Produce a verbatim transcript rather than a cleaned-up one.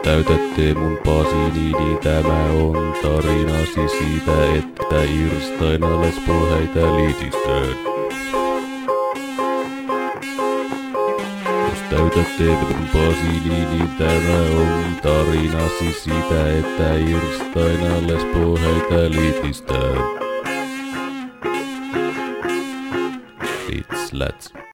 täytätte mun pasiini, niin tämä on tarinasi siitä, että Irstaina lesbo häitä liitistöön. Jos täytätte mun pasiini, niin tämä on tarinasi siitä, että Irstaina lesbo häitä liitistöön. It's let's